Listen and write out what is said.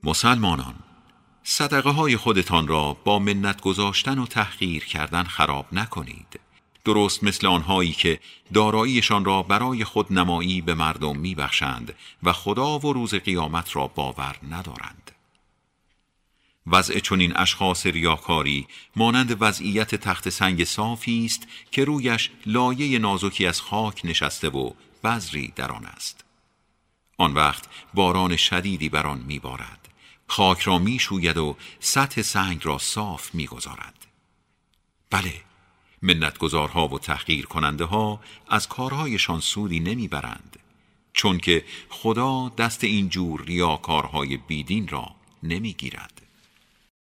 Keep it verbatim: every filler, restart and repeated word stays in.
مسلمانان، صدقه های خودتان را با منت گذاشتن و تحقیر کردن خراب نکنید، درست مثل آنهایی که داراییشان را برای خود نمایی به مردم می بخشند و خدا و روز قیامت را باور ندارند. وضع چنین اشخاص ریاکاری مانند وضعیت تخت سنگ صافی است که رویش لایه نازکی از خاک نشسته و بذری در آن است. آن وقت باران شدیدی بر آن می‌بارد، خاک را می‌شوید و سطح سنگ را صاف می‌گذارد. بله، منتگزارها و تحقیر کننده ها از کارهایشان سودی نمیبرند، چون که خدا دست این جور ریاکارهای بیدین را نمیگیرد.